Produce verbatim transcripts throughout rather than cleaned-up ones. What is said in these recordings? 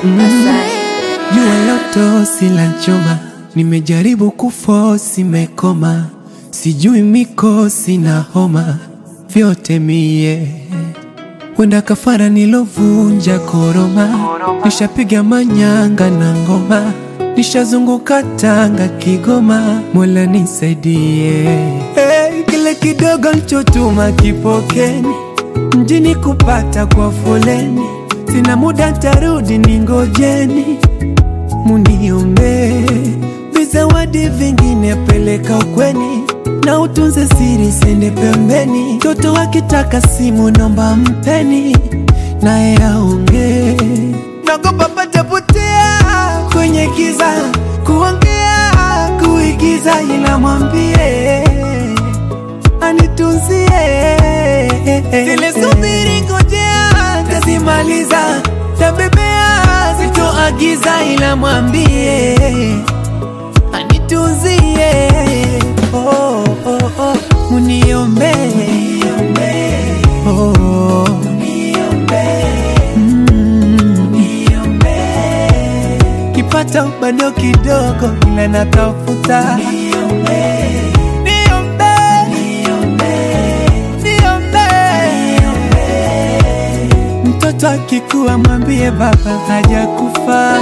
Jua loto sila nchoma, nimejaribu kufosi mekoma, sijui mikosi na homa, vyote mie. Wenda kafara nilovunja koroma, nishapiga manyanga na ngoma, nishazunguka Tanga Kigoma, Mola nisaidie. Hey, kile kidogo nchotuma kipokeni, mjini kupata kwa foleni, sina muda tarudi ningojeni, muniombe. Vizawadi vingine peleka ukweni, na utunze siri sende pembeni. Toto wakitaka simu nomba mpeni, nae aonge. Nagopa patapotea kwenye giza, kuongea kuigiza, ila mwambie anitunzie. Zile subiri ngojea tazimaliza, tabebea sitoagiza, ila mwambie anitunzie. Oh, oh, oh, muniombe, oh, oh, mm, kipata bado kidogo ila natafuta. Mtoto akikuwa mwambie baba hajakufa.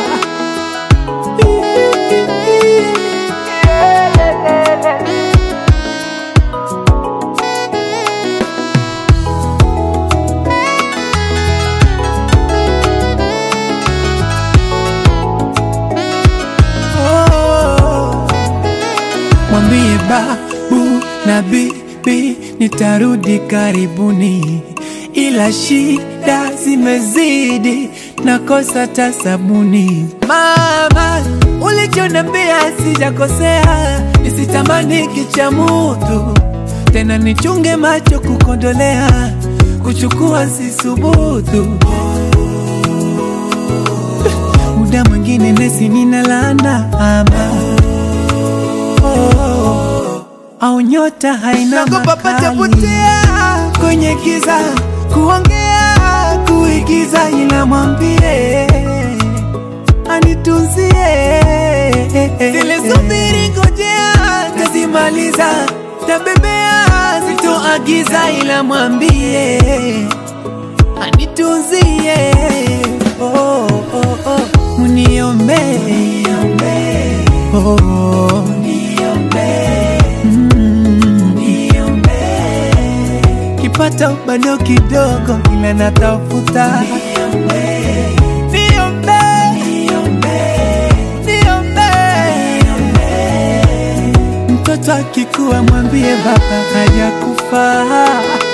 Mwambie babu na bibi nitarudi karibuni, ila shida zimezidi nakosa tasabuni. Mama ulichonambia sijakosea, nisitamani kicha mutu, tena nichunge macho kukondolea, kuchukua sisubutu. Muda mwingine nesi ninalana ama au nyota haina makali, kwenye giza kuongea kuigiza, ila mwambie anitunzie. Zile subiri ngojea tazimaliza, tabebea sitoagiza, ila mwambie anitunzie. Oh, oh, oh, muniombe, oh, oh, kipata bado kidogo ila natafuta. Niombe, niombe, mtoto akikuwa mwambie baba hajakufa.